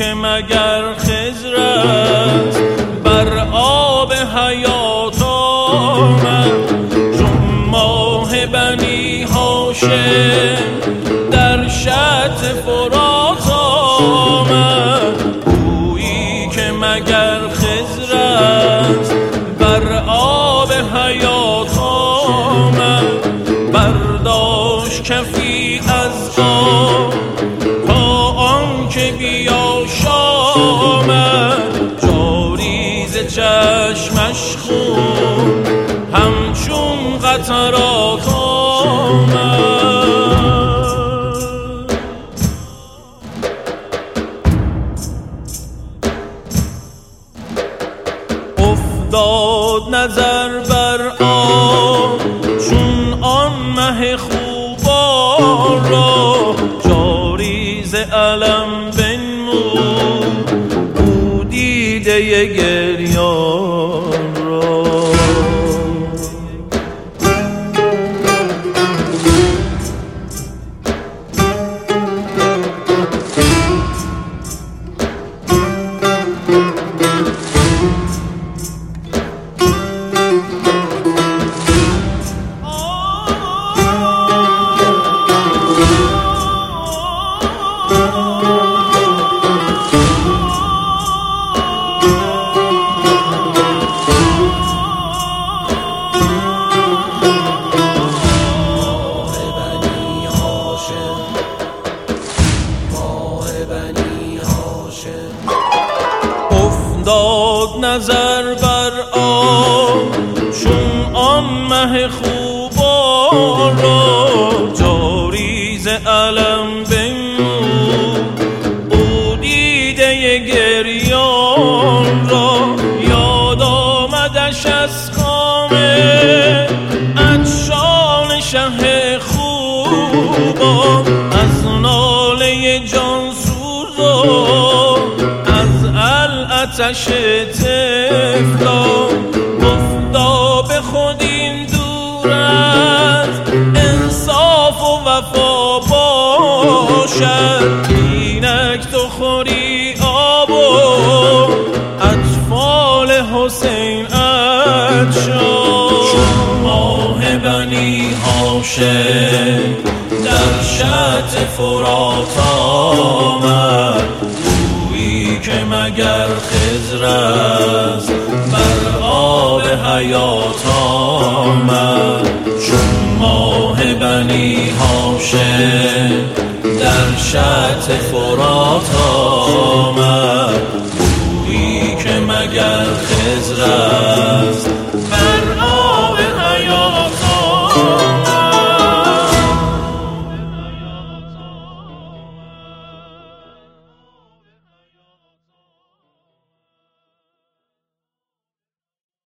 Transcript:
که مگر خضر است بر آب حیات آمد، چون ماه بنی هاشم در شط فرات آمد. گویی که مگر خضر است بر آب حیات آمد، برداشت کفی از آب تا آنکه بیاشامد، جاری ز چشمش خون همچون قطرات آمد. افتاد نظر بر آب چون آن مه خوبان را، جاری ز علم بنمود او دیده گریان را. افتاد نظر بر آب چون آن مه خوبان را، جاری ز علم بنمود او دیده گریان را. یاد آمدش از کام عطشان شه خوبان، از ناله جان سوزان، آتش طفلان. گفتا به خود این دور از انصاف و وفا باشد، اینک تو خوری آب و اطفال حسین عطشان. چون ماه بنی هاشم در شط فرات آمد، که مگر خضر است بر آب حیات آمد. چون ماه بنی هاشم در شط فرات آمد، گویی که مگر خضر است